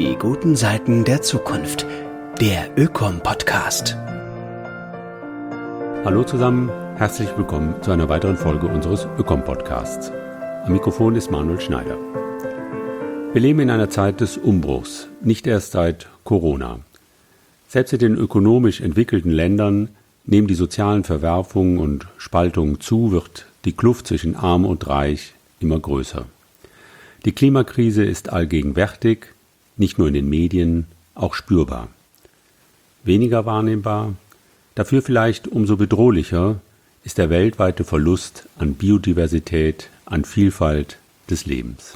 Die guten Seiten der Zukunft. Der Ökom-Podcast. Hallo zusammen, herzlich willkommen zu einer weiteren Folge unseres Ökom-Podcasts. Am Mikrofon ist Manuel Schneider. Wir leben in einer Zeit des Umbruchs, nicht erst seit Corona. Selbst in den ökonomisch entwickelten Ländern nehmen die sozialen Verwerfungen und Spaltungen zu, wird die Kluft zwischen Arm und Reich immer größer. Die Klimakrise ist allgegenwärtig, nicht nur in den Medien, auch spürbar. Weniger wahrnehmbar, dafür vielleicht umso bedrohlicher, ist der weltweite Verlust an Biodiversität, an Vielfalt des Lebens.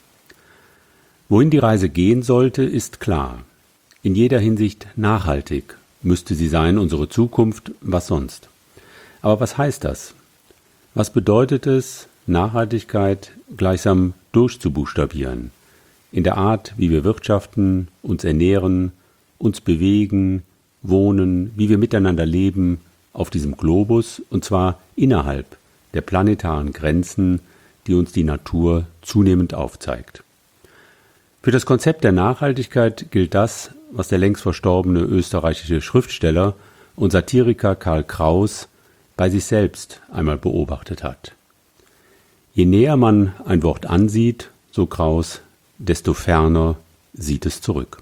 Wohin die Reise gehen sollte, ist klar. In jeder Hinsicht nachhaltig müsste sie sein, unsere Zukunft, was sonst. Aber was heißt das? Was bedeutet es, Nachhaltigkeit gleichsam durchzubuchstabieren? In der Art, wie wir wirtschaften, uns ernähren, uns bewegen, wohnen, wie wir miteinander leben auf diesem Globus, und zwar innerhalb der planetaren Grenzen, die uns die Natur zunehmend aufzeigt. Für das Konzept der Nachhaltigkeit gilt das, was der längst verstorbene österreichische Schriftsteller und Satiriker Karl Kraus bei sich selbst einmal beobachtet hat. Je näher man ein Wort ansieht, so Kraus, desto ferner sieht es zurück.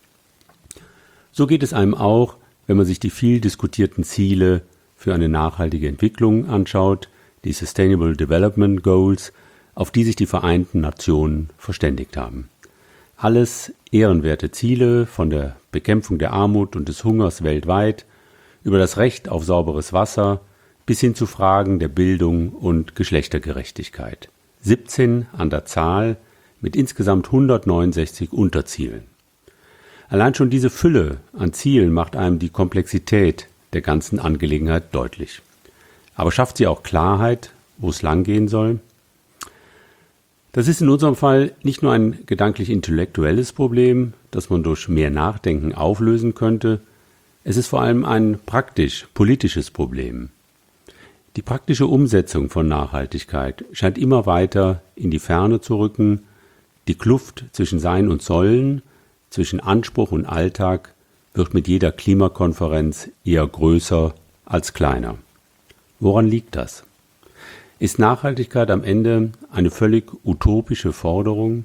So geht es einem auch, wenn man sich die viel diskutierten Ziele für eine nachhaltige Entwicklung anschaut, die Sustainable Development Goals, auf die sich die Vereinten Nationen verständigt haben. Alles ehrenwerte Ziele, von der Bekämpfung der Armut und des Hungers weltweit, über das Recht auf sauberes Wasser, bis hin zu Fragen der Bildung und Geschlechtergerechtigkeit. 17 an der Zahl, mit insgesamt 169 Unterzielen. Allein schon diese Fülle an Zielen macht einem die Komplexität der ganzen Angelegenheit deutlich. Aber schafft sie auch Klarheit, wo es langgehen soll? Das ist in unserem Fall nicht nur ein gedanklich-intellektuelles Problem, das man durch mehr Nachdenken auflösen könnte, es ist vor allem ein praktisch-politisches Problem. Die praktische Umsetzung von Nachhaltigkeit scheint immer weiter in die Ferne zu rücken. Die Kluft zwischen Sein und Sollen, zwischen Anspruch und Alltag wird mit jeder Klimakonferenz eher größer als kleiner. Woran liegt das? Ist Nachhaltigkeit am Ende eine völlig utopische Forderung?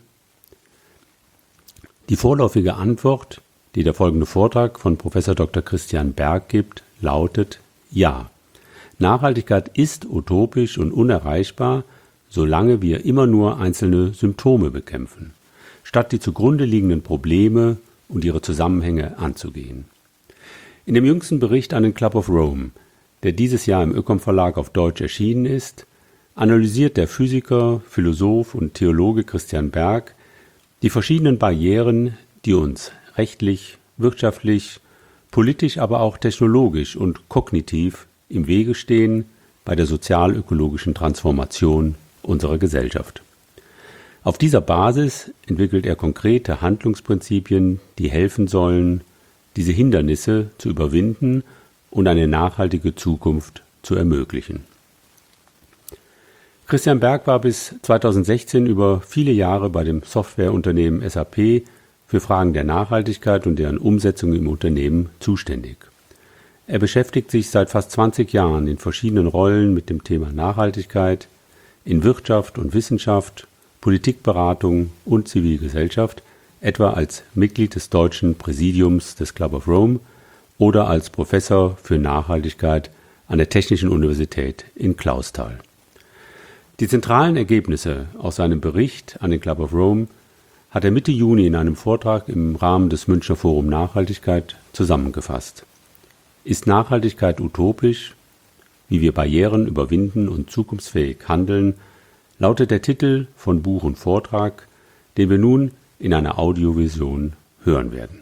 Die vorläufige Antwort, die der folgende Vortrag von Prof. Dr. Christian Berg gibt, lautet ja. Nachhaltigkeit ist utopisch und unerreichbar, solange wir immer nur einzelne Symptome bekämpfen, statt die zugrunde liegenden Probleme und ihre Zusammenhänge anzugehen. In dem jüngsten Bericht an den Club of Rome, der dieses Jahr im Ökom-Verlag auf Deutsch erschienen ist, analysiert der Physiker, Philosoph und Theologe Christian Berg die verschiedenen Barrieren, die uns rechtlich, wirtschaftlich, politisch, aber auch technologisch und kognitiv im Wege stehen bei der sozial-ökologischen Transformation unserer Gesellschaft. Auf dieser Basis entwickelt er konkrete Handlungsprinzipien, die helfen sollen, diese Hindernisse zu überwinden und eine nachhaltige Zukunft zu ermöglichen. Christian Berg war bis 2016 über viele Jahre bei dem Softwareunternehmen SAP für Fragen der Nachhaltigkeit und deren Umsetzung im Unternehmen zuständig. Er beschäftigt sich seit fast 20 Jahren in verschiedenen Rollen mit dem Thema Nachhaltigkeit in Wirtschaft und Wissenschaft, Politikberatung und Zivilgesellschaft, etwa als Mitglied des deutschen Präsidiums des Club of Rome oder als Professor für Nachhaltigkeit an der Technischen Universität in Clausthal. Die zentralen Ergebnisse aus seinem Bericht an den Club of Rome hat er Mitte Juni in einem Vortrag im Rahmen des Münchner Forum Nachhaltigkeit zusammengefasst. Ist Nachhaltigkeit utopisch? Wie wir Barrieren überwinden und zukunftsfähig handeln, lautet der Titel von Buch und Vortrag, den wir nun in einer Audioversion hören werden.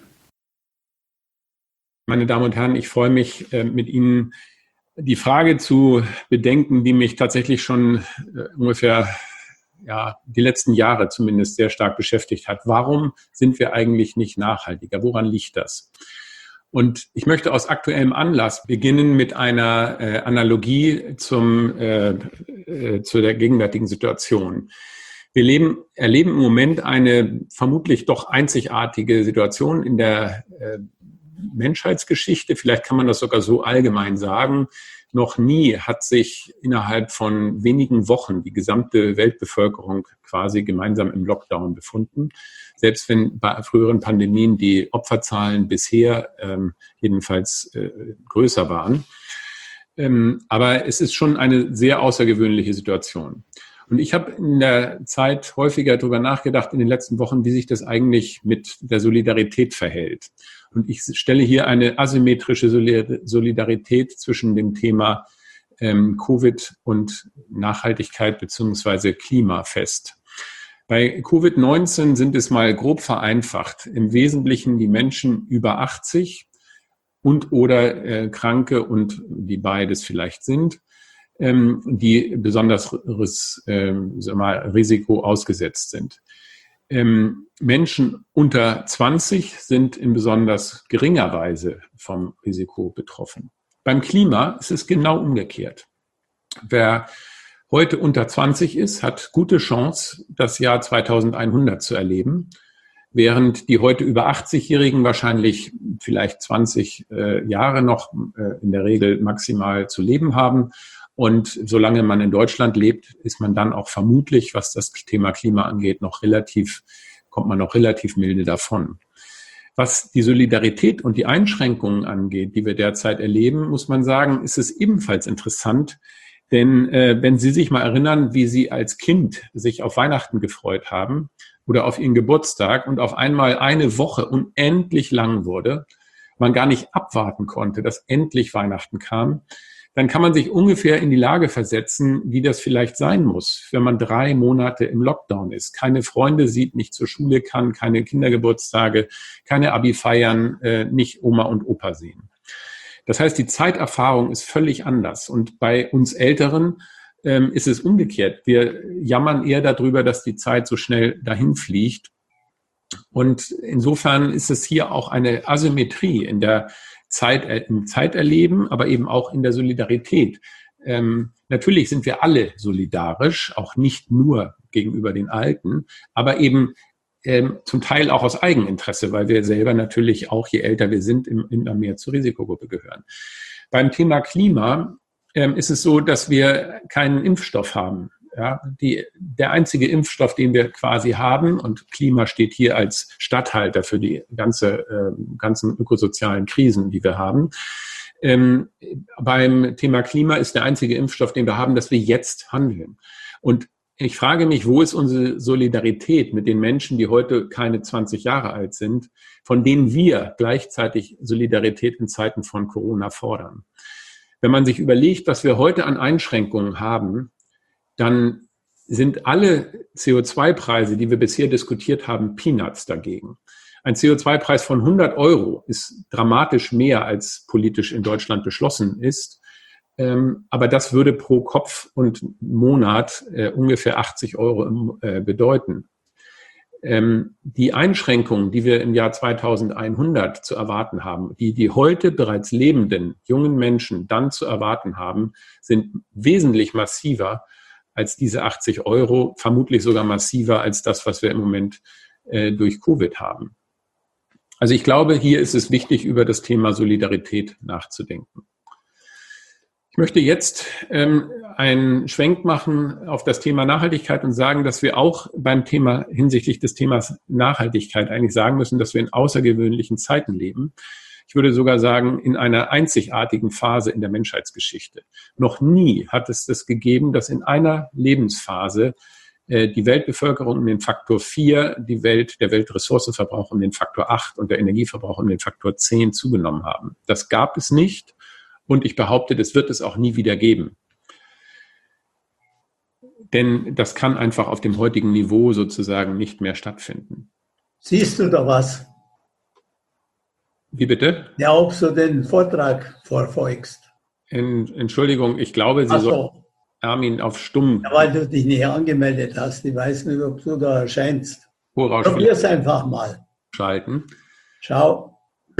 Meine Damen und Herren, ich freue mich, mit Ihnen die Frage zu bedenken, die mich tatsächlich schon ungefähr die letzten Jahre zumindest sehr stark beschäftigt hat. Warum sind wir eigentlich nicht nachhaltiger? Woran liegt das? Und ich möchte aus aktuellem Anlass beginnen mit einer Analogie zu der gegenwärtigen Situation. Wir erleben im Moment eine vermutlich doch einzigartige Situation in der Menschheitsgeschichte. Vielleicht kann man das sogar so allgemein sagen. Noch nie hat sich innerhalb von wenigen Wochen die gesamte Weltbevölkerung quasi gemeinsam im Lockdown befunden. Selbst wenn bei früheren Pandemien die Opferzahlen bisher jedenfalls größer waren. Aber es ist schon eine sehr außergewöhnliche Situation. Und ich habe in der Zeit häufiger darüber nachgedacht in den letzten Wochen, wie sich das eigentlich mit der Solidarität verhält. Und ich stelle hier eine asymmetrische Solidarität zwischen dem Thema Covid und Nachhaltigkeit bzw. Klima fest. Bei Covid-19 sind es mal grob vereinfacht im Wesentlichen die Menschen über 80 und oder Kranke und die beides vielleicht sind, die besonders Risiko ausgesetzt sind. Menschen unter 20 sind in besonders geringer Weise vom Risiko betroffen. Beim Klima ist es genau umgekehrt. Wer heute unter 20 ist, hat gute Chance, das Jahr 2100 zu erleben, während die heute über 80-Jährigen wahrscheinlich vielleicht 20 Jahre noch in der Regel maximal zu leben haben. Und solange man in Deutschland lebt, ist man dann auch vermutlich, was das Thema Klima angeht, kommt man noch relativ milde davon. Was die Solidarität und die Einschränkungen angeht, die wir derzeit erleben, muss man sagen, ist es ebenfalls interessant. Denn wenn Sie sich mal erinnern, wie Sie als Kind sich auf Weihnachten gefreut haben oder auf Ihren Geburtstag und auf einmal eine Woche unendlich lang wurde, man gar nicht abwarten konnte, dass endlich Weihnachten kam, dann kann man sich ungefähr in die Lage versetzen, wie das vielleicht sein muss, wenn man 3 Monate im Lockdown ist, keine Freunde sieht, nicht zur Schule kann, keine Kindergeburtstage, keine Abi-Feiern, nicht Oma und Opa sehen. Das heißt, die Zeiterfahrung ist völlig anders. Und bei uns Älteren ist es umgekehrt. Wir jammern eher darüber, dass die Zeit so schnell dahin fliegt. Und insofern ist es hier auch eine Asymmetrie in der im Zeiterleben, aber eben auch in der Solidarität. Natürlich sind wir alle solidarisch, auch nicht nur gegenüber den Alten, aber eben zum Teil auch aus Eigeninteresse, weil wir selber natürlich auch, je älter wir sind, immer mehr zur Risikogruppe gehören. Beim Thema Klima ist es so, dass wir keinen Impfstoff haben. Ja, der einzige Impfstoff, den wir quasi haben, und Klima steht hier als Statthalter für die ganzen ökosozialen Krisen, die wir haben. Beim Thema Klima ist der einzige Impfstoff, den wir haben, dass wir jetzt handeln. Und ich frage mich, wo ist unsere Solidarität mit den Menschen, die heute keine 20 Jahre alt sind, von denen wir gleichzeitig Solidarität in Zeiten von Corona fordern? Wenn man sich überlegt, was wir heute an Einschränkungen haben, dann sind alle CO2-Preise, die wir bisher diskutiert haben, Peanuts dagegen. Ein CO2-Preis von 100 € ist dramatisch mehr, als politisch in Deutschland beschlossen ist. Aber das würde pro Kopf und Monat ungefähr 80 € bedeuten. Die Einschränkungen, die wir im Jahr 2100 zu erwarten haben, die heute bereits lebenden jungen Menschen dann zu erwarten haben, sind wesentlich massiver als diese 80 €, vermutlich sogar massiver als das, was wir im Moment durch Covid haben. Also ich glaube, hier ist es wichtig, über das Thema Solidarität nachzudenken. Ich möchte jetzt einen Schwenk machen auf das Thema Nachhaltigkeit und sagen, dass wir auch beim Thema hinsichtlich des Themas Nachhaltigkeit eigentlich sagen müssen, dass wir in außergewöhnlichen Zeiten leben. Ich würde sogar sagen, in einer einzigartigen Phase in der Menschheitsgeschichte. Noch nie hat es das gegeben, dass in einer Lebensphase die Weltbevölkerung um den Faktor 4, der Weltressourcenverbrauch um den Faktor 8 und der Energieverbrauch um den Faktor 10 zugenommen haben. Das gab es nicht und ich behaupte, das wird es auch nie wieder geben. Denn das kann einfach auf dem heutigen Niveau sozusagen nicht mehr stattfinden. Siehst du da was? Wie bitte? Ja, ob du den Vortrag verfolgst. Entschuldigung, ich glaube, Sie sollten Armin auf Stumm. Ja, weil du dich nicht angemeldet hast. Ich weiß nicht, ob du da erscheinst. Probier's einfach mal. Schalten. Schau.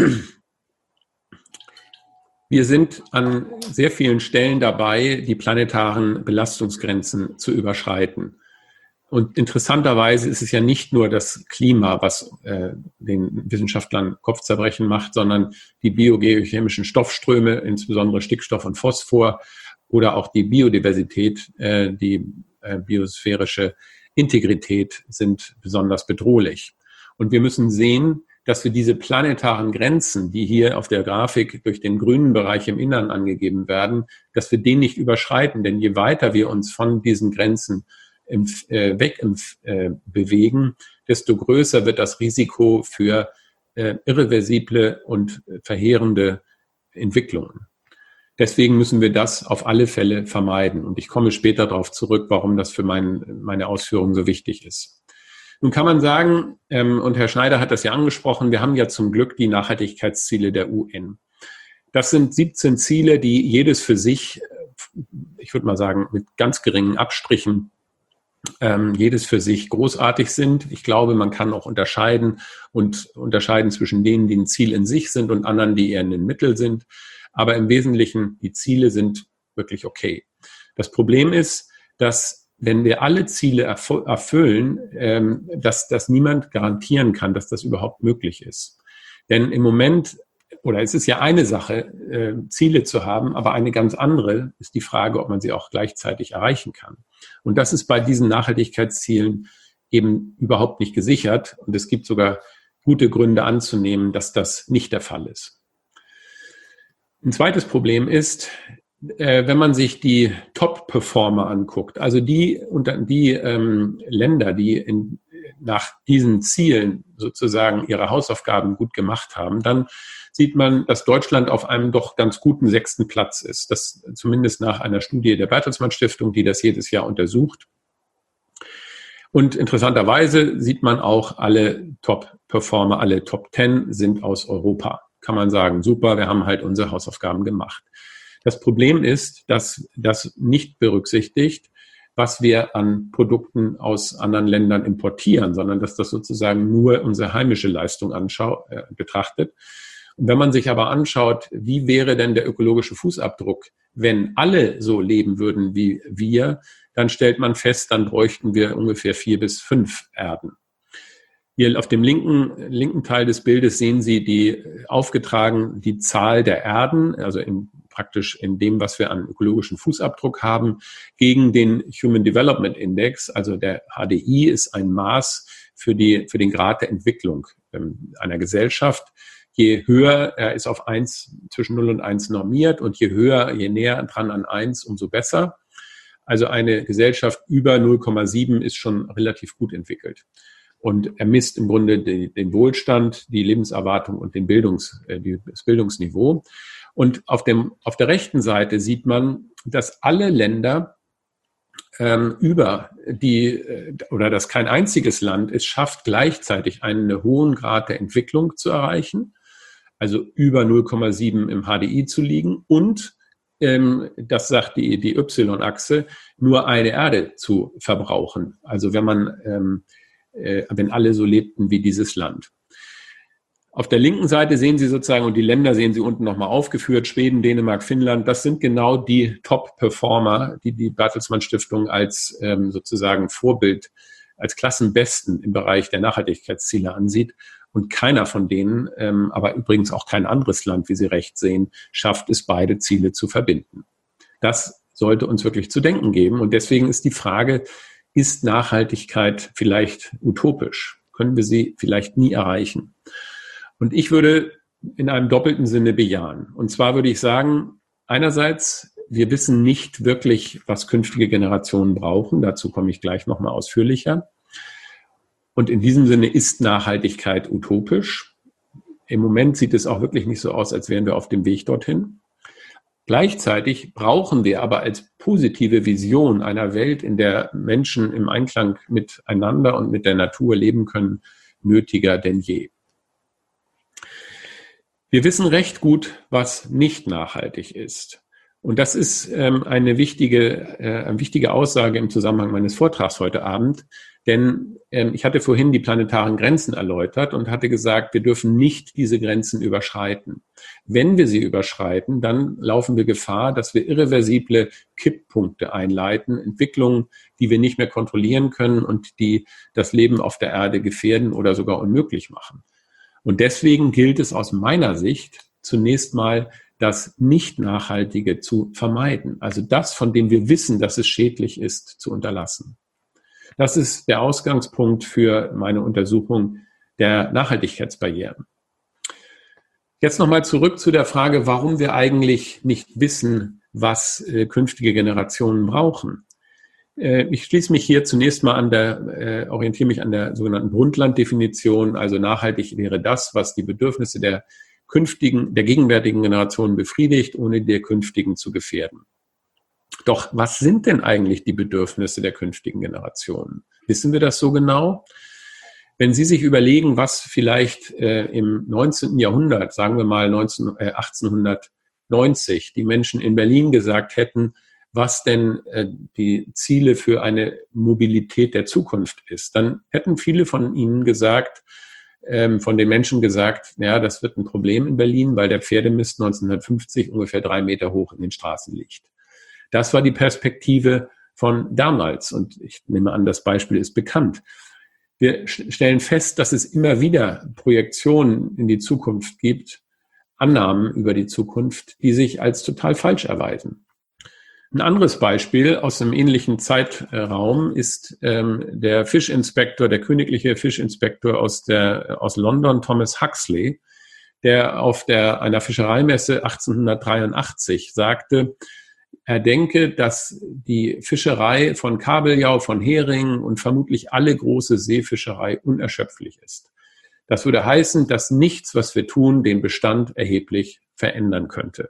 Wir sind an sehr vielen Stellen dabei, die planetaren Belastungsgrenzen zu überschreiten. Und interessanterweise ist es ja nicht nur das Klima, was den Wissenschaftlern Kopfzerbrechen macht, sondern die biogeochemischen Stoffströme, insbesondere Stickstoff und Phosphor, oder auch die Biodiversität, die biosphärische Integrität sind besonders bedrohlich. Und wir müssen sehen, dass wir diese planetaren Grenzen, die hier auf der Grafik durch den grünen Bereich im Innern angegeben werden, dass wir den nicht überschreiten. Denn je weiter wir uns von diesen Grenzen bewegen, desto größer wird das Risiko für irreversible und verheerende Entwicklungen. Deswegen müssen wir das auf alle Fälle vermeiden. Und ich komme später darauf zurück, warum das für meine Ausführungen so wichtig ist. Nun kann man sagen, und Herr Schneider hat das ja angesprochen, wir haben ja zum Glück die Nachhaltigkeitsziele der UN. Das sind 17 Ziele, die jedes für sich, ich würde mal sagen, mit ganz geringen Abstrichen, jedes für sich großartig sind. Ich glaube, man kann auch unterscheiden zwischen denen, die ein Ziel in sich sind und anderen, die eher ein Mittel sind. Aber im Wesentlichen, die Ziele sind wirklich okay. Das Problem ist, dass wenn wir alle Ziele erfüllen, dass das niemand garantieren kann, dass das überhaupt möglich ist. Denn im Moment, oder es ist ja eine Sache, Ziele zu haben, aber eine ganz andere ist die Frage, ob man sie auch gleichzeitig erreichen kann. Und das ist bei diesen Nachhaltigkeitszielen eben überhaupt nicht gesichert. Und es gibt sogar gute Gründe anzunehmen, dass das nicht der Fall ist. Ein zweites Problem ist, wenn man sich die Top-Performer anguckt, also die Länder, die nach diesen Zielen sozusagen ihre Hausaufgaben gut gemacht haben, dann sieht man, dass Deutschland auf einem doch ganz guten 6. Platz ist. Das zumindest nach einer Studie der Bertelsmann Stiftung, die das jedes Jahr untersucht. Und interessanterweise sieht man auch, alle Top-Performer, alle Top 10 sind aus Europa. Kann man sagen, super, wir haben halt unsere Hausaufgaben gemacht. Das Problem ist, dass das nicht berücksichtigt, was wir an Produkten aus anderen Ländern importieren, sondern dass das sozusagen nur unsere heimische Leistung betrachtet. Und wenn man sich aber anschaut, wie wäre denn der ökologische Fußabdruck, wenn alle so leben würden wie wir, dann stellt man fest, dann bräuchten wir ungefähr 4 bis 5 Erden. Hier auf dem linken Teil des Bildes sehen Sie die Zahl der Erden, also praktisch in dem, was wir an ökologischen Fußabdruck haben, gegen den Human Development Index. Also der HDI ist ein Maß für den Grad der Entwicklung einer Gesellschaft. Je höher er ist auf 1, zwischen 0 und 1 normiert und je näher dran an 1, umso besser. Also eine Gesellschaft über 0,7 ist schon relativ gut entwickelt. Und er misst im Grunde den Wohlstand, die Lebenserwartung und das Bildungsniveau. Und auf der rechten Seite sieht man, dass alle Länder dass kein einziges Land es schafft, gleichzeitig einen hohen Grad der Entwicklung zu erreichen, also über 0,7 im HDI zu liegen und, das sagt die Y-Achse, nur eine Erde zu verbrauchen. Also wenn alle so lebten wie dieses Land. Auf der linken Seite sehen Sie sozusagen, und die Länder sehen Sie unten nochmal aufgeführt, Schweden, Dänemark, Finnland, das sind genau die Top-Performer, die Bertelsmann Stiftung als sozusagen Vorbild, als Klassenbesten im Bereich der Nachhaltigkeitsziele ansieht. Und keiner von denen, aber übrigens auch kein anderes Land, wie Sie rechts sehen, schafft es, beide Ziele zu verbinden. Das sollte uns wirklich zu denken geben. Und deswegen ist die Frage, ist Nachhaltigkeit vielleicht utopisch? Können wir sie vielleicht nie erreichen? Und ich würde in einem doppelten Sinne bejahen. Und zwar würde ich sagen, einerseits, wir wissen nicht wirklich, was künftige Generationen brauchen. Dazu komme ich gleich nochmal ausführlicher. Und in diesem Sinne ist Nachhaltigkeit utopisch. Im Moment sieht es auch wirklich nicht so aus, als wären wir auf dem Weg dorthin. Gleichzeitig brauchen wir aber als positive Vision einer Welt, in der Menschen im Einklang miteinander und mit der Natur leben können, nötiger denn je. Wir wissen recht gut, was nicht nachhaltig ist. Und das ist eine wichtige Aussage im Zusammenhang meines Vortrags heute Abend. Denn ich hatte vorhin die planetaren Grenzen erläutert und hatte gesagt, wir dürfen nicht diese Grenzen überschreiten. Wenn wir sie überschreiten, dann laufen wir Gefahr, dass wir irreversible Kipppunkte einleiten, Entwicklungen, die wir nicht mehr kontrollieren können und die das Leben auf der Erde gefährden oder sogar unmöglich machen. Und deswegen gilt es aus meiner Sicht zunächst mal, das Nicht-Nachhaltige zu vermeiden. Also das, von dem wir wissen, dass es schädlich ist, zu unterlassen. Das ist der Ausgangspunkt für meine Untersuchung der Nachhaltigkeitsbarrieren. Jetzt nochmal zurück zu der Frage, warum wir eigentlich nicht wissen, was künftige Generationen brauchen. Ich schließe mich hier zunächst mal orientiere mich an der sogenannten Brundtland-Definition. Also nachhaltig wäre das, was die Bedürfnisse der gegenwärtigen Generationen befriedigt, ohne die der künftigen zu gefährden. Doch was sind denn eigentlich die Bedürfnisse der künftigen Generationen? Wissen wir das so genau? Wenn Sie sich überlegen, was vielleicht im 19. Jahrhundert, sagen wir mal 1890, die Menschen in Berlin gesagt hätten, was denn die Ziele für eine Mobilität der Zukunft ist, dann hätten viele von Ihnen gesagt, von den Menschen gesagt, ja, das wird ein Problem in Berlin, weil der Pferdemist 1950 ungefähr 3 Meter hoch in den Straßen liegt. Das war die Perspektive von damals und ich nehme an, das Beispiel ist bekannt. Wir stellen fest, dass es immer wieder Projektionen in die Zukunft gibt, Annahmen über die Zukunft, die sich als total falsch erweisen. Ein anderes Beispiel aus einem ähnlichen Zeitraum ist der Fischinspektor, der königliche Fischinspektor aus London, Thomas Huxley, der auf einer Fischereimesse 1883 sagte, er denke, dass die Fischerei von Kabeljau, von Heringen und vermutlich alle große Seefischerei unerschöpflich ist. Das würde heißen, dass nichts, was wir tun, den Bestand erheblich verändern könnte.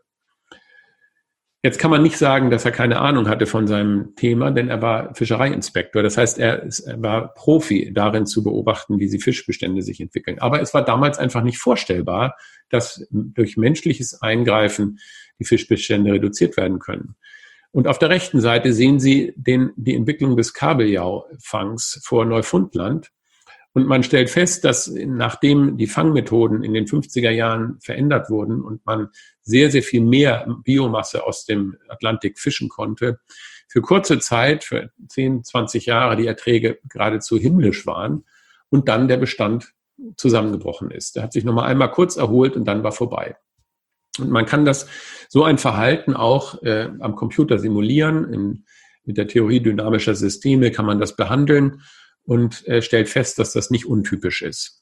Jetzt kann man nicht sagen, dass er keine Ahnung hatte von seinem Thema, denn er war Fischereiinspektor. Das heißt, er war Profi darin zu beobachten, wie die Fischbestände sich entwickeln. Aber es war damals einfach nicht vorstellbar, dass durch menschliches Eingreifen die Fischbestände reduziert werden können. Und auf der rechten Seite sehen Sie die Entwicklung des Kabeljaufangs vor Neufundland. Und man stellt fest, dass nachdem die Fangmethoden in den 50er Jahren verändert wurden und man sehr, sehr viel mehr Biomasse aus dem Atlantik fischen konnte, für kurze Zeit, für 10, 20 Jahre die Erträge geradezu himmlisch waren und dann der Bestand zusammengebrochen ist. Der hat sich nochmal einmal kurz erholt und dann war vorbei. Und man kann so ein Verhalten auch am Computer simulieren. Mit der Theorie dynamischer Systeme kann man das behandeln und stellt fest, dass das nicht untypisch ist.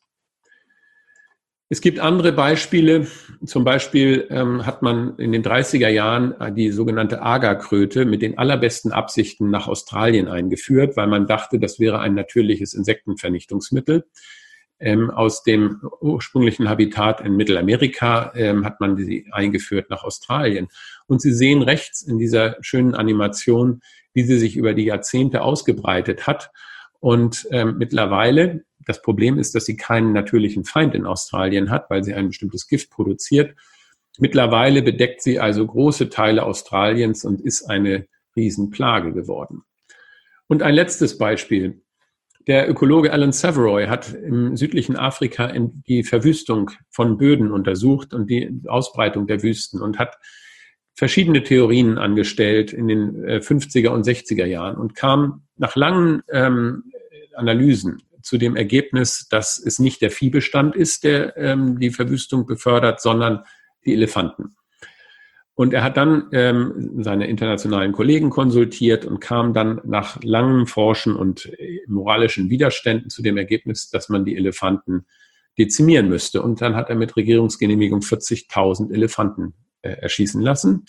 Es gibt andere Beispiele. Zum Beispiel hat man in den 30er Jahren die sogenannte Agarkröte mit den allerbesten Absichten nach Australien eingeführt, weil man dachte, das wäre ein natürliches Insektenvernichtungsmittel. Aus dem ursprünglichen Habitat in Mittelamerika hat man sie eingeführt nach Australien. Und Sie sehen rechts in dieser schönen Animation, wie sie sich über die Jahrzehnte ausgebreitet hat. Und mittlerweile, das Problem ist, dass sie keinen natürlichen Feind in Australien hat, weil sie ein bestimmtes Gift produziert. Mittlerweile bedeckt sie also große Teile Australiens und ist eine Riesenplage geworden. Und ein letztes Beispiel. Der Ökologe Alan Saveroy hat im südlichen Afrika die Verwüstung von Böden untersucht und die Ausbreitung der Wüsten und hat verschiedene Theorien angestellt in den 50er und 60er Jahren und kam nach langen Analysen zu dem Ergebnis, dass es nicht der Viehbestand ist, der die Verwüstung befördert, sondern die Elefanten. Und er hat dann seine internationalen Kollegen konsultiert und kam dann nach langem Forschen und moralischen Widerständen zu dem Ergebnis, dass man die Elefanten dezimieren müsste. Und dann hat er mit Regierungsgenehmigung 40.000 Elefanten erschießen lassen.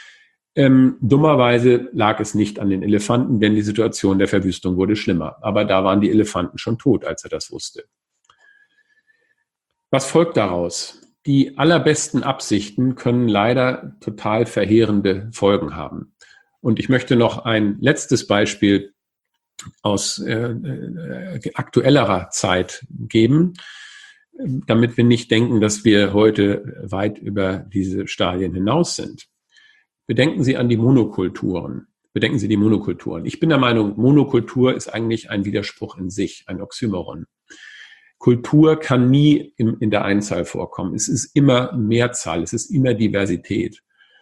Dummerweise lag es nicht an den Elefanten, denn die Situation der Verwüstung wurde schlimmer. Aber da waren die Elefanten schon tot, als er das wusste. Was folgt daraus? Die allerbesten Absichten können leider total verheerende Folgen haben. Und ich möchte noch ein letztes Beispiel aus aktuellerer Zeit geben, damit wir nicht denken, dass wir heute weit über diese Stadien hinaus sind. Bedenken Sie an die Monokulturen. Bedenken Sie die Monokulturen. Ich bin der Meinung, Monokultur ist eigentlich ein Widerspruch in sich, ein Oxymoron. Kultur kann nie in der Einzahl vorkommen. Es ist immer Mehrzahl, es ist immer Diversität.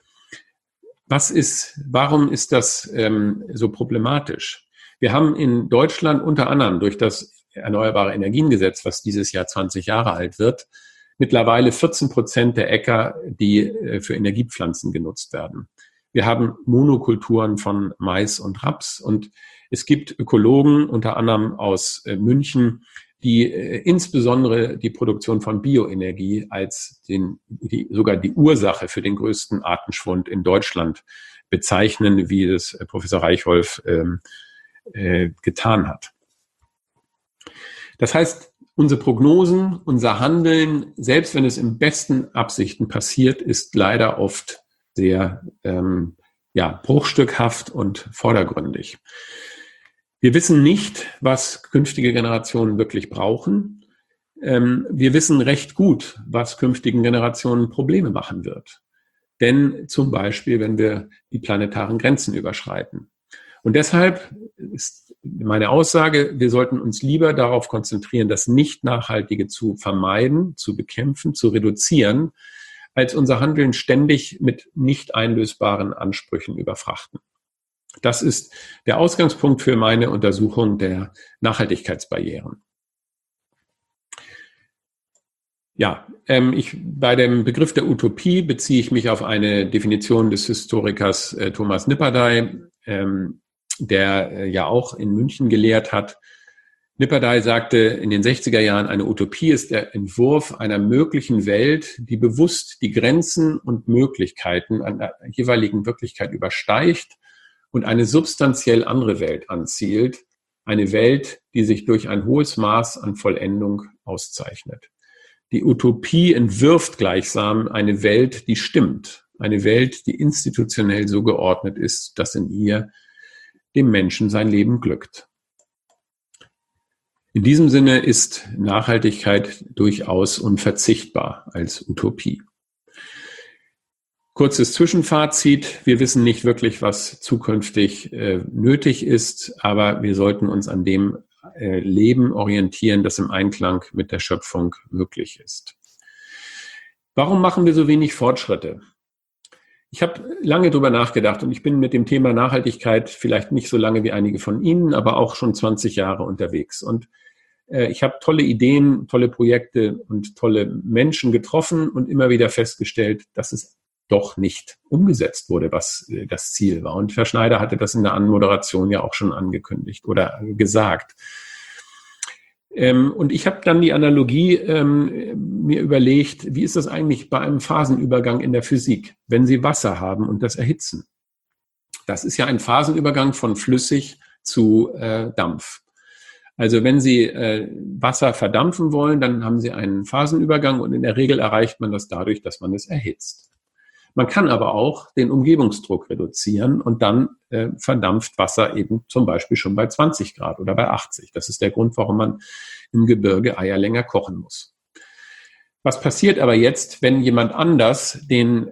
Warum ist das so problematisch? Wir haben in Deutschland unter anderem durch das Erneuerbare Energiengesetz, was dieses Jahr 20 Jahre alt wird, mittlerweile 14% der Äcker, die für Energiepflanzen genutzt werden. Wir haben Monokulturen von Mais und Raps und es gibt Ökologen, unter anderem aus München, die insbesondere die Produktion von Bioenergie als sogar die Ursache für den größten Artenschwund in Deutschland bezeichnen, wie es Professor Reichholf getan hat. Das heißt, unsere Prognosen, unser Handeln, selbst wenn es in besten Absichten passiert, ist leider oft sehr bruchstückhaft und vordergründig. Wir wissen nicht, was künftige Generationen wirklich brauchen. Wir wissen recht gut, was künftigen Generationen Probleme machen wird. Denn zum Beispiel, wenn wir die planetaren Grenzen überschreiten. Und deshalb ist meine Aussage, wir sollten uns lieber darauf konzentrieren, das Nicht-Nachhaltige zu vermeiden, zu bekämpfen, zu reduzieren, als unser Handeln ständig mit nicht einlösbaren Ansprüchen überfrachten. Das ist der Ausgangspunkt für meine Untersuchung der Nachhaltigkeitsbarrieren. Ja, bei dem Begriff der Utopie beziehe ich mich auf eine Definition des Historikers Thomas Nipperdey, der ja auch in München gelehrt hat. Nipperdey sagte in den 60er Jahren, eine Utopie ist der Entwurf einer möglichen Welt, die bewusst die Grenzen und Möglichkeiten einer jeweiligen Wirklichkeit übersteigt und eine substanziell andere Welt anzielt, eine Welt, die sich durch ein hohes Maß an Vollendung auszeichnet. Die Utopie entwirft gleichsam eine Welt, die stimmt, eine Welt, die institutionell so geordnet ist, dass in ihr dem Menschen sein Leben glückt. In diesem Sinne ist Nachhaltigkeit durchaus unverzichtbar als Utopie. Kurzes Zwischenfazit. Wir wissen nicht wirklich, was zukünftig nötig ist, aber wir sollten uns an dem Leben orientieren, das im Einklang mit der Schöpfung möglich ist. Warum machen wir so wenig Fortschritte? Ich habe lange drüber nachgedacht und ich bin mit dem Thema Nachhaltigkeit vielleicht nicht so lange wie einige von Ihnen, aber auch schon 20 Jahre unterwegs. Und ich habe tolle Ideen, tolle Projekte und tolle Menschen getroffen und immer wieder festgestellt, dass es doch nicht umgesetzt wurde, was das Ziel war. Und Herr Schneider hatte das in der Anmoderation ja auch schon angekündigt oder gesagt. Und ich habe dann die Analogie mir überlegt, wie ist das eigentlich bei einem Phasenübergang in der Physik, wenn Sie Wasser haben und das erhitzen? Das ist ja ein Phasenübergang von flüssig zu Dampf. Also wenn Sie Wasser verdampfen wollen, dann haben Sie einen Phasenübergang und in der Regel erreicht man das dadurch, dass man es erhitzt. Man kann aber auch den Umgebungsdruck reduzieren und dann verdampft Wasser eben zum Beispiel schon bei 20 Grad oder bei 80. Das ist der Grund, warum man im Gebirge Eier länger kochen muss. Was passiert aber jetzt, wenn jemand anders den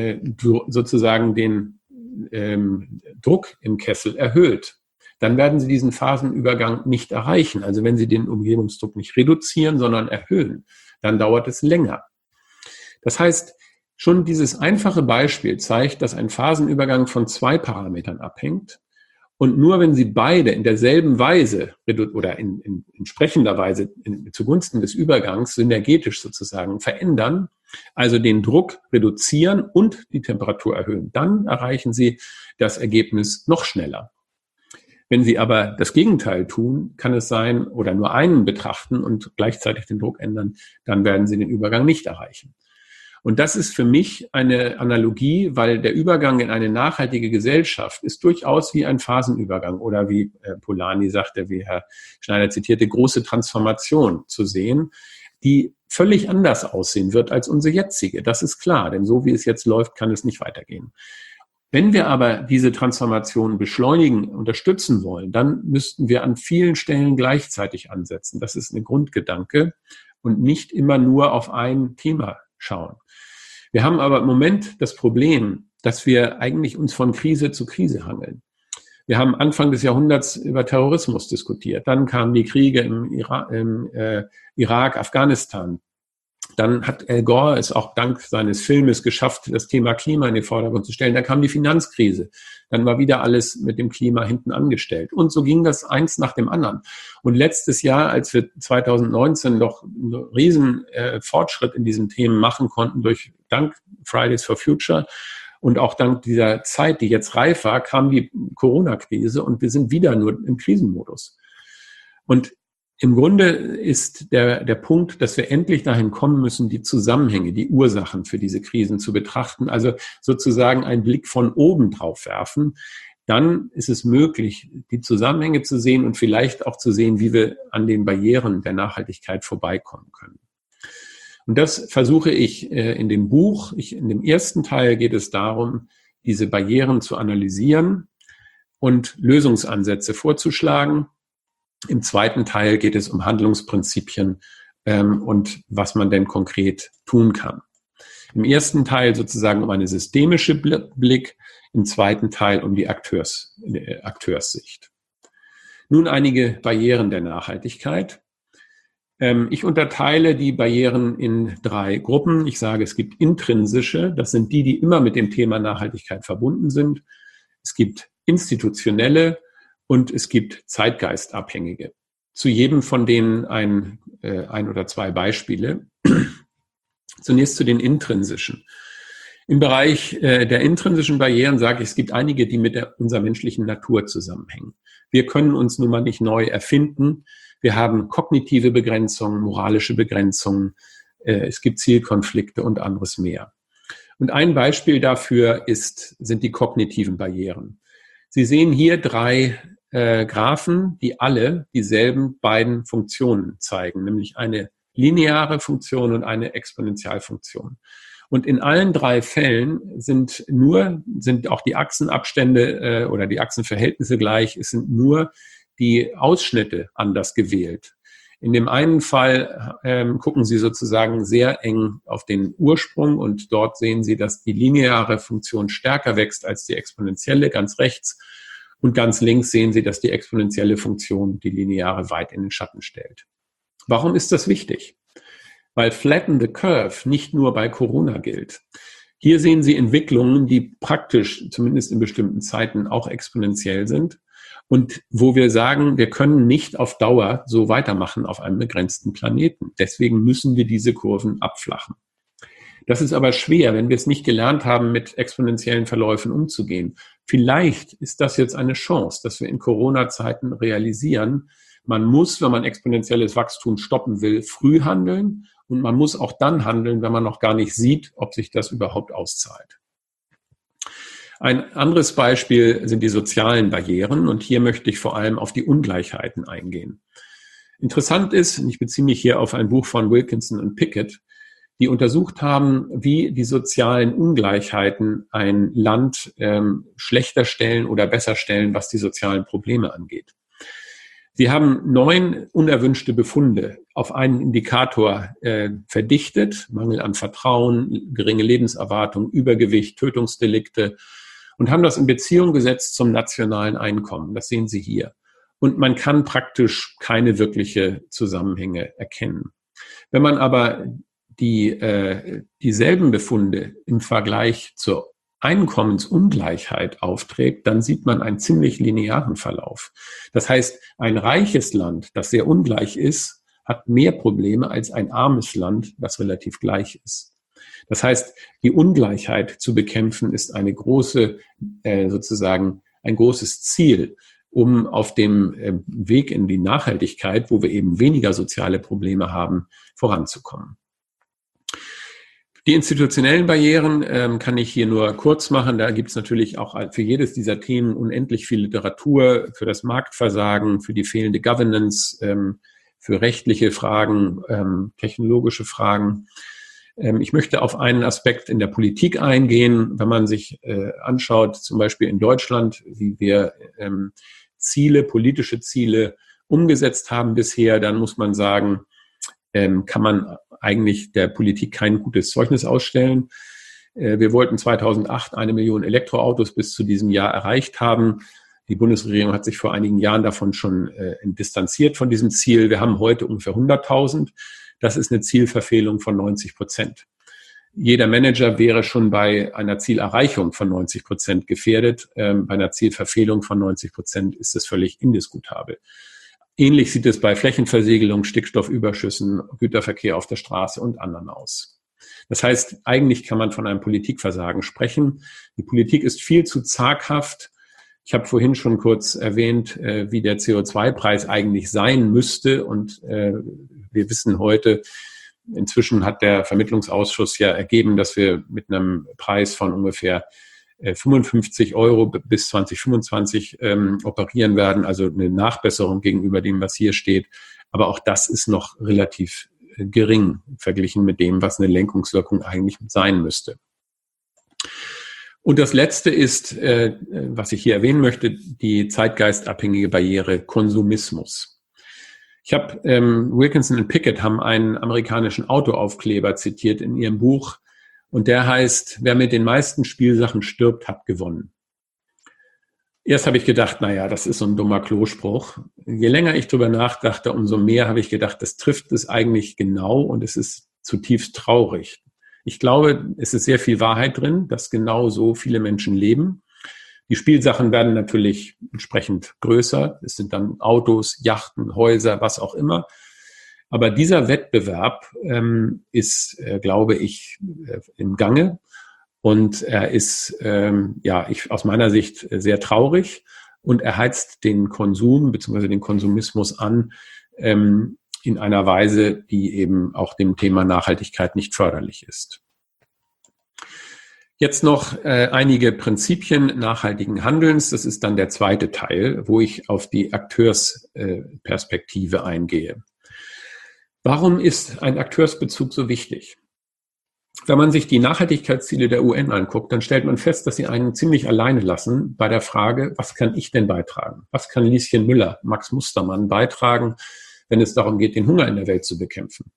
Druck im Kessel erhöht? Dann werden Sie diesen Phasenübergang nicht erreichen. Also wenn Sie den Umgebungsdruck nicht reduzieren, sondern erhöhen, dann dauert es länger. Das heißt, schon dieses einfache Beispiel zeigt, dass ein Phasenübergang von 2 Parametern abhängt. Und nur wenn Sie beide in derselben Weise oder in entsprechender Weise zugunsten des Übergangs synergetisch sozusagen verändern, also den Druck reduzieren und die Temperatur erhöhen, dann erreichen Sie das Ergebnis noch schneller. Wenn Sie aber das Gegenteil tun, kann es sein, oder nur einen betrachten und gleichzeitig den Druck ändern, dann werden Sie den Übergang nicht erreichen. Und das ist für mich eine Analogie, weil der Übergang in eine nachhaltige Gesellschaft ist durchaus wie ein Phasenübergang oder wie Polanyi sagte, wie Herr Schneider zitierte, große Transformation zu sehen, die völlig anders aussehen wird als unsere jetzige. Das ist klar, denn so wie es jetzt läuft, kann es nicht weitergehen. Wenn wir aber diese Transformation beschleunigen, unterstützen wollen, dann müssten wir an vielen Stellen gleichzeitig ansetzen. Das ist ein Grundgedanke und nicht immer nur auf ein Thema schauen. Wir haben aber im Moment das Problem, dass wir eigentlich uns von Krise zu Krise hangeln. Wir haben Anfang des Jahrhunderts über Terrorismus diskutiert. Dann kamen die Kriege im Irak, Afghanistan. Dann hat Al Gore es auch dank seines Filmes geschafft, das Thema Klima in den Vordergrund zu stellen. Dann kam die Finanzkrise. Dann war wieder alles mit dem Klima hinten angestellt. Und so ging das eins nach dem anderen. Und letztes Jahr, als wir 2019 noch einen riesen Fortschritt in diesen Themen machen konnten, dank Fridays for Future und auch dank dieser Zeit, die jetzt reif war, kam die Corona-Krise und wir sind wieder nur im Krisenmodus. Und im Grunde ist der Punkt, dass wir endlich dahin kommen müssen, die Zusammenhänge, die Ursachen für diese Krisen zu betrachten, also sozusagen einen Blick von oben drauf werfen. Dann ist es möglich, die Zusammenhänge zu sehen und vielleicht auch zu sehen, wie wir an den Barrieren der Nachhaltigkeit vorbeikommen können. Und das versuche ich in dem Buch. In dem ersten Teil geht es darum, diese Barrieren zu analysieren und Lösungsansätze vorzuschlagen. Im zweiten Teil geht es um Handlungsprinzipien und was man denn konkret tun kann. Im ersten Teil sozusagen um eine systemische Blick, im zweiten Teil um die Akteurssicht. Nun einige Barrieren der Nachhaltigkeit. Ich unterteile die Barrieren in 3 Gruppen. Ich sage, es gibt intrinsische, das sind die immer mit dem Thema Nachhaltigkeit verbunden sind. Es gibt institutionelle und es gibt zeitgeistabhängige. Zu jedem von denen ein oder 2 Beispiele. Zunächst zu den intrinsischen. Im Bereich der intrinsischen Barrieren sage ich, es gibt einige, die mit unserer menschlichen Natur zusammenhängen. Wir können uns nun mal nicht neu erfinden. Wir haben kognitive Begrenzungen, moralische Begrenzungen. Es gibt Zielkonflikte und anderes mehr. Und ein Beispiel dafür sind die kognitiven Barrieren. Sie sehen hier 3 Graphen, die alle dieselben beiden Funktionen zeigen, nämlich eine lineare Funktion und eine Exponentialfunktion. Und in allen 3 Fällen sind auch die Achsenabstände oder die Achsenverhältnisse gleich, es sind nur die Ausschnitte anders gewählt. In dem einen Fall gucken Sie sozusagen sehr eng auf den Ursprung und dort sehen Sie, dass die lineare Funktion stärker wächst als die exponentielle, ganz rechts. Und ganz links sehen Sie, dass die exponentielle Funktion die lineare weit in den Schatten stellt. Warum ist das wichtig? Weil Flatten the Curve nicht nur bei Corona gilt. Hier sehen Sie Entwicklungen, die praktisch, zumindest in bestimmten Zeiten, auch exponentiell sind und wo wir sagen, wir können nicht auf Dauer so weitermachen auf einem begrenzten Planeten. Deswegen müssen wir diese Kurven abflachen. Das ist aber schwer, wenn wir es nicht gelernt haben, mit exponentiellen Verläufen umzugehen. Vielleicht ist das jetzt eine Chance, dass wir in Corona-Zeiten realisieren, man muss, wenn man exponentielles Wachstum stoppen will, früh handeln und man muss auch dann handeln, wenn man noch gar nicht sieht, ob sich das überhaupt auszahlt. Ein anderes Beispiel sind die sozialen Barrieren und hier möchte ich vor allem auf die Ungleichheiten eingehen. Interessant ist, und ich beziehe mich hier auf ein Buch von Wilkinson und Pickett, die untersucht haben, wie die sozialen Ungleichheiten ein Land schlechter stellen oder besser stellen, was die sozialen Probleme angeht. Sie haben 9 unerwünschte Befunde auf einen Indikator verdichtet, Mangel an Vertrauen, geringe Lebenserwartung, Übergewicht, Tötungsdelikte und haben das in Beziehung gesetzt zum nationalen Einkommen. Das sehen Sie hier. Und man kann praktisch keine wirkliche Zusammenhänge erkennen. Wenn man aber dieselben Befunde im Vergleich zur Einkommensungleichheit aufträgt, dann sieht man einen ziemlich linearen Verlauf. Das heißt, ein reiches Land, das sehr ungleich ist, hat mehr Probleme als ein armes Land, das relativ gleich ist. Das heißt, die Ungleichheit zu bekämpfen ist eine große, sozusagen ein großes Ziel, um auf dem Weg in die Nachhaltigkeit, wo wir eben weniger soziale Probleme haben, voranzukommen. Die institutionellen Barrieren kann ich hier nur kurz machen. Da gibt es natürlich auch für jedes dieser Themen unendlich viel Literatur, für das Marktversagen, für die fehlende Governance, für rechtliche Fragen, technologische Fragen. Ich möchte auf einen Aspekt in der Politik eingehen. Wenn man sich anschaut, zum Beispiel in Deutschland, wie wir politische Ziele umgesetzt haben bisher, dann muss man sagen, kann man eigentlich der Politik kein gutes Zeugnis ausstellen. Wir wollten 2008 1 Million Elektroautos bis zu diesem Jahr erreicht haben. Die Bundesregierung hat sich vor einigen Jahren davon schon distanziert von diesem Ziel. Wir haben heute ungefähr 100.000. Das ist eine Zielverfehlung von 90%. Jeder Manager wäre schon bei einer Zielerreichung von 90% gefährdet. Bei einer Zielverfehlung von 90% ist es völlig indiskutabel. Ähnlich sieht es bei Flächenversiegelung, Stickstoffüberschüssen, Güterverkehr auf der Straße und anderen aus. Das heißt, eigentlich kann man von einem Politikversagen sprechen. Die Politik ist viel zu zaghaft. Ich habe vorhin schon kurz erwähnt, wie der CO2-Preis eigentlich sein müsste. Und wir wissen heute, inzwischen hat der Vermittlungsausschuss ja ergeben, dass wir mit einem Preis von ungefähr 55 € bis 2025 operieren werden, also eine Nachbesserung gegenüber dem, was hier steht. Aber auch das ist noch relativ gering verglichen mit dem, was eine Lenkungswirkung eigentlich sein müsste. Und das Letzte ist, was ich hier erwähnen möchte, die zeitgeistabhängige Barriere Konsumismus. Ich habe Wilkinson und Pickett haben einen amerikanischen Autoaufkleber zitiert in ihrem Buch und der heißt, wer mit den meisten Spielsachen stirbt, hat gewonnen. Erst habe ich gedacht, naja, das ist so ein dummer Klospruch. Je länger ich drüber nachdachte, umso mehr habe ich gedacht, das trifft es eigentlich genau und es ist zutiefst traurig. Ich glaube, es ist sehr viel Wahrheit drin, dass genau so viele Menschen leben. Die Spielsachen werden natürlich entsprechend größer. Es sind dann Autos, Yachten, Häuser, was auch immer. Aber dieser Wettbewerb ist, glaube ich, im Gange. Und er ist, aus meiner Sicht sehr traurig. Und er heizt den Konsum bzw. den Konsumismus an in einer Weise, die eben auch dem Thema Nachhaltigkeit nicht förderlich ist. Jetzt noch einige Prinzipien nachhaltigen Handelns. Das ist dann der zweite Teil, wo ich auf die Akteursperspektive eingehe. Warum ist ein Akteursbezug so wichtig? Wenn man sich die Nachhaltigkeitsziele der UN anguckt, dann stellt man fest, dass sie einen ziemlich alleine lassen bei der Frage, was kann ich denn beitragen? Was kann Lieschen Müller, Max Mustermann beitragen, wenn es darum geht, den Hunger in der Welt zu bekämpfen?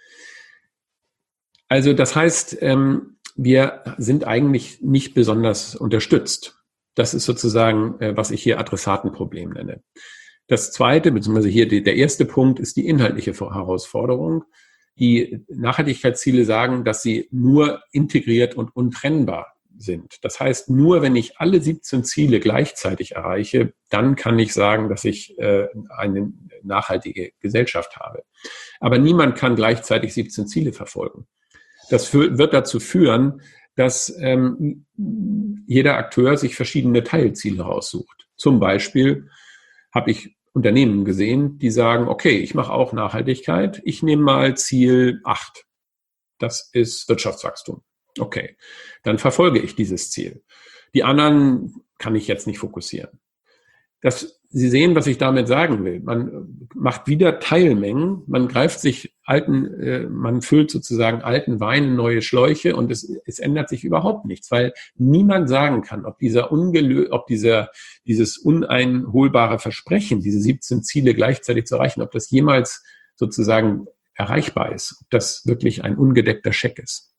Also das heißt, wir sind eigentlich nicht besonders unterstützt. Das ist sozusagen, was ich hier Adressatenproblem nenne. Das zweite, beziehungsweise hier der erste Punkt, ist die inhaltliche Herausforderung. Die Nachhaltigkeitsziele sagen, dass sie nur integriert und untrennbar sind. Das heißt, nur wenn ich alle 17 Ziele gleichzeitig erreiche, dann kann ich sagen, dass ich eine nachhaltige Gesellschaft habe. Aber niemand kann gleichzeitig 17 Ziele verfolgen. Das wird dazu führen, dass jeder Akteur sich verschiedene Teilziele raussucht. Zum Beispiel habe ich Unternehmen gesehen, die sagen, okay, ich mache auch Nachhaltigkeit, ich nehme mal Ziel 8. Das ist Wirtschaftswachstum. Okay, dann verfolge ich dieses Ziel. Die anderen kann ich jetzt nicht fokussieren. Sie sehen, was ich damit sagen will. Man macht wieder Teilmengen, man greift sich man füllt sozusagen alten Wein in neue Schläuche und es ändert sich überhaupt nichts, weil niemand sagen kann, ob dieses uneinholbare Versprechen, diese 17 Ziele gleichzeitig zu erreichen, ob das jemals sozusagen erreichbar ist, ob das wirklich ein ungedeckter Scheck ist.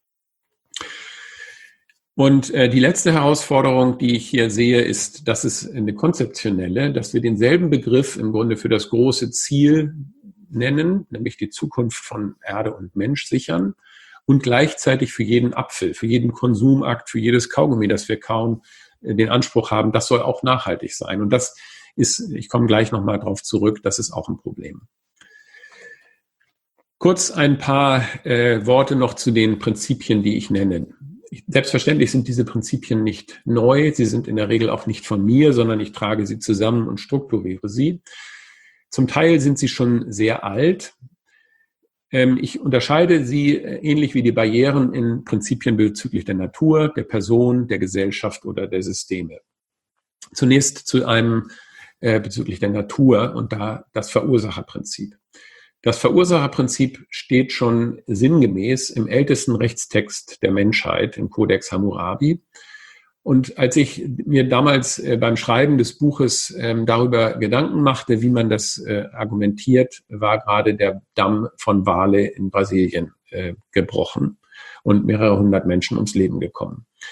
Und die letzte Herausforderung, die ich hier sehe, ist, dass es eine konzeptionelle, dass wir denselben Begriff im Grunde für das große Ziel nennen, nämlich die Zukunft von Erde und Mensch sichern und gleichzeitig für jeden Apfel, für jeden Konsumakt, für jedes Kaugummi, das wir kauen, den Anspruch haben, das soll auch nachhaltig sein. Und das ist, ich komme gleich nochmal drauf zurück, das ist auch ein Problem. Kurz ein paar Worte noch zu den Prinzipien, die ich nenne. Selbstverständlich sind diese Prinzipien nicht neu. Sie sind in der Regel auch nicht von mir, sondern ich trage sie zusammen und strukturiere sie. Zum Teil sind sie schon sehr alt. Ich unterscheide sie ähnlich wie die Barrieren in Prinzipien bezüglich der Natur, der Person, der Gesellschaft oder der Systeme. Zunächst zu einem bezüglich der Natur und da das Verursacherprinzip. Das Verursacherprinzip steht schon sinngemäß im ältesten Rechtstext der Menschheit, im Codex Hammurabi. Und als ich mir damals beim Schreiben des Buches darüber Gedanken machte, wie man das argumentiert, war gerade der Damm von Vale in Brasilien gebrochen und mehrere hundert Menschen ums Leben gekommen.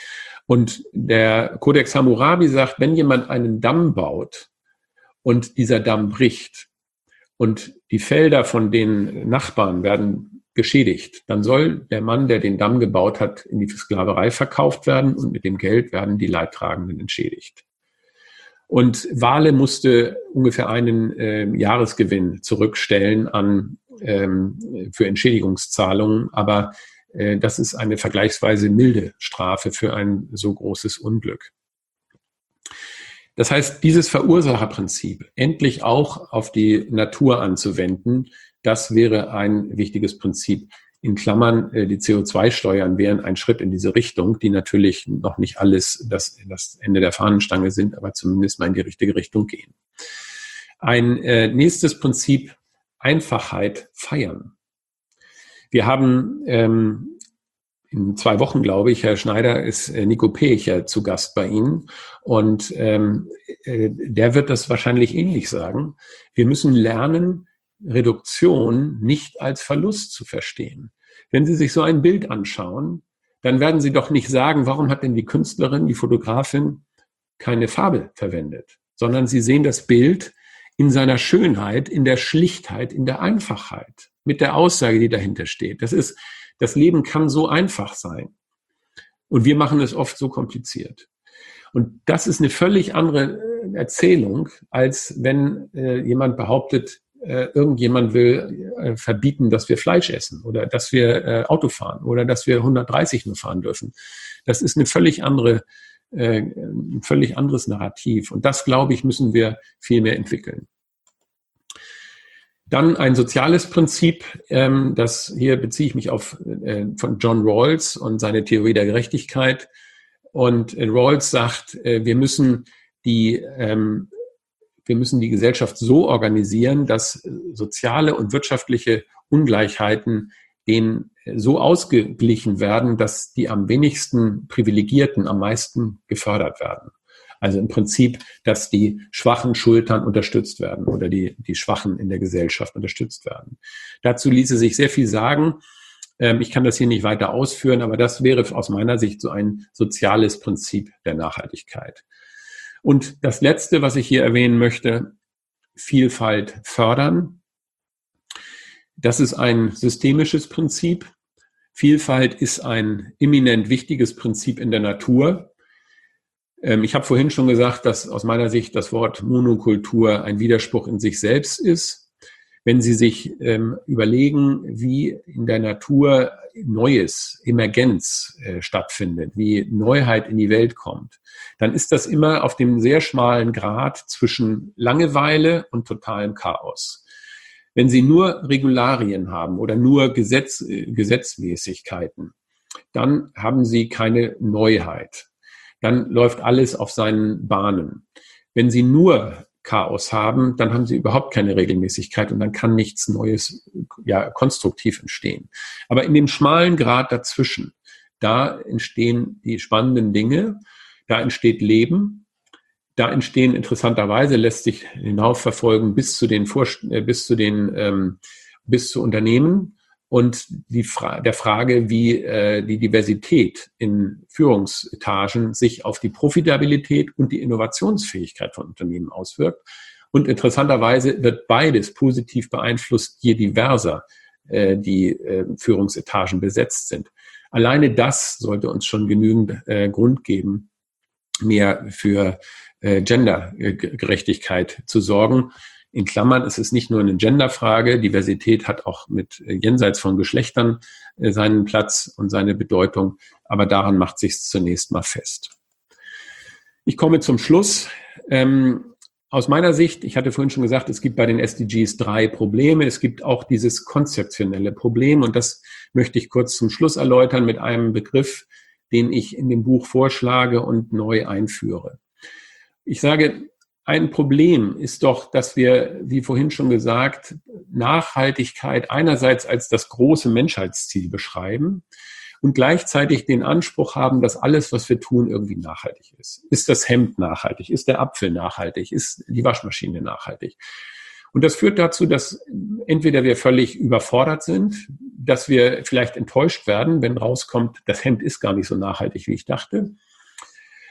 Und der Codex Hammurabi sagt, wenn jemand einen Damm baut und dieser Damm bricht und die Felder von den Nachbarn werden geschädigt, dann soll der Mann, der den Damm gebaut hat, in die Sklaverei verkauft werden und mit dem Geld werden die Leidtragenden entschädigt. Und Wale musste ungefähr einen Jahresgewinn zurückstellen für Entschädigungszahlungen, aber das ist eine vergleichsweise milde Strafe für ein so großes Unglück. Das heißt, dieses Verursacherprinzip endlich auch auf die Natur anzuwenden, das wäre ein wichtiges Prinzip. In Klammern, die CO2-Steuern wären ein Schritt in diese Richtung, die natürlich noch nicht alles das Ende der Fahnenstange sind, aber zumindest mal in die richtige Richtung gehen. Ein nächstes Prinzip, Einfachheit feiern. Wir haben in 2 Wochen, glaube ich, Herr Schneider, ist Nico Pecher zu Gast bei Ihnen. Und der wird das wahrscheinlich ähnlich sagen. Wir müssen lernen, Reduktion nicht als Verlust zu verstehen. Wenn Sie sich so ein Bild anschauen, dann werden Sie doch nicht sagen, warum hat denn die Künstlerin, die Fotografin keine Farbe verwendet, sondern Sie sehen das Bild in seiner Schönheit, in der Schlichtheit, in der Einfachheit, mit der Aussage, die dahinter steht. Das Leben kann so einfach sein. Und wir machen es oft so kompliziert. Und das ist eine völlig andere Erzählung, als wenn jemand behauptet, irgendjemand will verbieten, dass wir Fleisch essen oder dass wir Auto fahren oder dass wir 130 nur fahren dürfen. Das ist ein völlig anderes Narrativ. Und das, glaube ich, müssen wir viel mehr entwickeln. Dann ein soziales Prinzip, hier beziehe ich mich auf von John Rawls und seine Theorie der Gerechtigkeit. Und Rawls sagt, wir müssen die Gesellschaft so organisieren, dass soziale und wirtschaftliche Ungleichheiten denen so ausgeglichen werden, dass die am wenigsten Privilegierten am meisten gefördert werden. Also im Prinzip, dass die schwachen Schultern unterstützt werden oder die Schwachen in der Gesellschaft unterstützt werden. Dazu ließe sich sehr viel sagen. Ich kann das hier nicht weiter ausführen, aber das wäre aus meiner Sicht so ein soziales Prinzip der Nachhaltigkeit. Und das Letzte, was ich hier erwähnen möchte, Vielfalt fördern. Das ist ein systemisches Prinzip. Vielfalt ist ein eminent wichtiges Prinzip in der Natur. Ich habe vorhin schon gesagt, dass aus meiner Sicht das Wort Monokultur ein Widerspruch in sich selbst ist. Wenn Sie sich überlegen, wie in der Natur Neues, Emergenz stattfindet, wie Neuheit in die Welt kommt, dann ist das immer auf dem sehr schmalen Grat zwischen Langeweile und totalem Chaos. Wenn Sie nur Regularien haben oder nur Gesetzmäßigkeiten, dann haben Sie keine Neuheit. Dann läuft alles auf seinen Bahnen. Wenn Sie nur Chaos haben, dann haben Sie überhaupt keine Regelmäßigkeit und dann kann nichts Neues, konstruktiv entstehen. Aber in dem schmalen Grat dazwischen, da entstehen die spannenden Dinge, da entsteht Leben, da entstehen interessanterweise, lässt sich hinaufverfolgen bis zu Unternehmen und der Frage, wie die Diversität in Führungsetagen sich auf die Profitabilität und die Innovationsfähigkeit von Unternehmen auswirkt. Und interessanterweise wird beides positiv beeinflusst, je diverser die Führungsetagen besetzt sind. Alleine das sollte uns schon genügend Grund geben, mehr für Gendergerechtigkeit zu sorgen. In Klammern, es ist nicht nur eine Genderfrage. Diversität hat auch mit jenseits von Geschlechtern seinen Platz und seine Bedeutung. Aber daran macht sich zunächst mal fest. Ich komme zum Schluss. Aus meiner Sicht, ich hatte vorhin schon gesagt, es gibt bei den SDGs 3 Probleme. Es gibt auch dieses konzeptionelle Problem. Und das möchte ich kurz zum Schluss erläutern mit einem Begriff, den ich in dem Buch vorschlage und neu einführe. Ich sage, ein Problem ist doch, dass wir, wie vorhin schon gesagt, Nachhaltigkeit einerseits als das große Menschheitsziel beschreiben und gleichzeitig den Anspruch haben, dass alles, was wir tun, irgendwie nachhaltig ist. Ist das Hemd nachhaltig? Ist der Apfel nachhaltig? Ist die Waschmaschine nachhaltig? Und das führt dazu, dass entweder wir völlig überfordert sind, dass wir vielleicht enttäuscht werden, wenn rauskommt, das Hemd ist gar nicht so nachhaltig, wie ich dachte.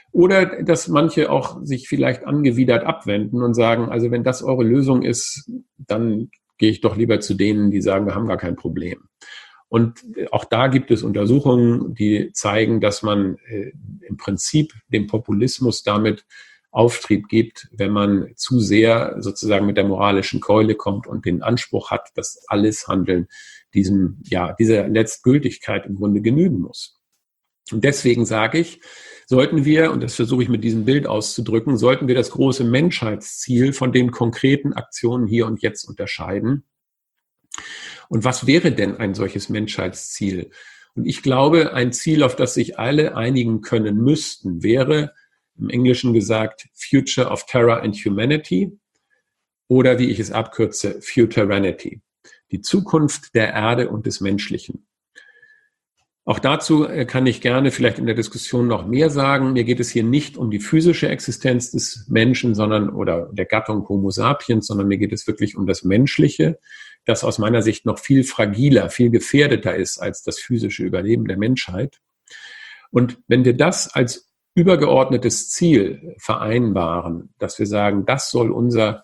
Oder dass manche auch sich vielleicht angewidert abwenden und sagen, also wenn das eure Lösung ist, dann gehe ich doch lieber zu denen, die sagen, wir haben gar kein Problem. Und auch da gibt es Untersuchungen, die zeigen, dass man im Prinzip dem Populismus damit Auftrieb gibt, wenn man zu sehr sozusagen mit der moralischen Keule kommt und den Anspruch hat, dass alles Handeln dieser Letztgültigkeit im Grunde genügen muss. Und deswegen sage ich, sollten wir, und das versuche ich mit diesem Bild auszudrücken, sollten wir das große Menschheitsziel von den konkreten Aktionen hier und jetzt unterscheiden. Und was wäre denn ein solches Menschheitsziel? Und ich glaube, ein Ziel, auf das sich alle einigen können müssten, wäre, im Englischen gesagt, Future of Terror and Humanity oder, wie ich es abkürze, Futuranity, die Zukunft der Erde und des Menschlichen. Auch dazu kann ich gerne vielleicht in der Diskussion noch mehr sagen. Mir geht es hier nicht um die physische Existenz des Menschen, oder der Gattung Homo sapiens, sondern mir geht es wirklich um das Menschliche, das aus meiner Sicht noch viel fragiler, viel gefährdeter ist als das physische Überleben der Menschheit. Und wenn wir das als übergeordnetes Ziel vereinbaren, dass wir sagen, das soll unsere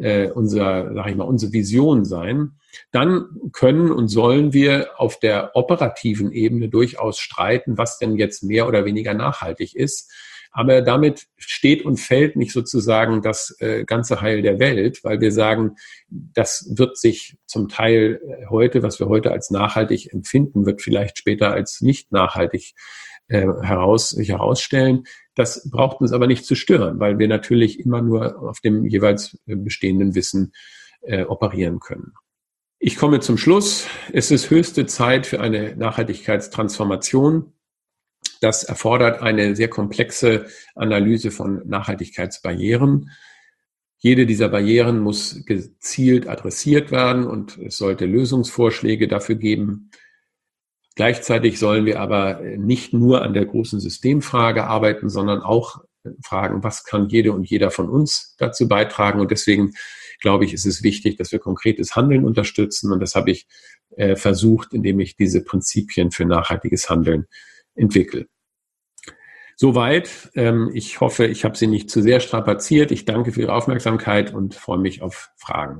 Vision sein, dann können und sollen wir auf der operativen Ebene durchaus streiten, was denn jetzt mehr oder weniger nachhaltig ist. Aber damit steht und fällt nicht sozusagen das ganze Heil der Welt, weil wir sagen, das wird sich zum Teil heute, was wir heute als nachhaltig empfinden, wird vielleicht später als nicht nachhaltig herausstellen. Das braucht uns aber nicht zu stören, weil wir natürlich immer nur auf dem jeweils bestehenden Wissen operieren können. Ich komme zum Schluss. Es ist höchste Zeit für eine Nachhaltigkeitstransformation. Das erfordert eine sehr komplexe Analyse von Nachhaltigkeitsbarrieren. Jede dieser Barrieren muss gezielt adressiert werden und es sollte Lösungsvorschläge dafür geben. Gleichzeitig sollen wir aber nicht nur an der großen Systemfrage arbeiten, sondern auch fragen, was kann jede und jeder von uns dazu beitragen. Und deswegen glaube ich, ist es wichtig, dass wir konkretes Handeln unterstützen. Und das habe ich versucht, indem ich diese Prinzipien für nachhaltiges Handeln entwickle. Soweit. Ich hoffe, ich habe Sie nicht zu sehr strapaziert. Ich danke für Ihre Aufmerksamkeit und freue mich auf Fragen.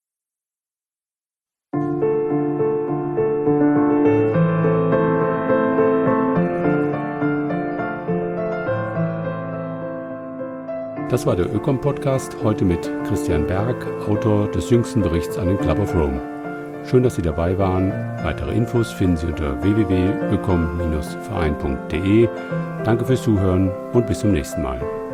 Das war der Ökom-Podcast, heute mit Christian Berg, Autor des jüngsten Berichts an den Club of Rome. Schön, dass Sie dabei waren. Weitere Infos finden Sie unter www.ökom-verein.de. Danke fürs Zuhören und bis zum nächsten Mal.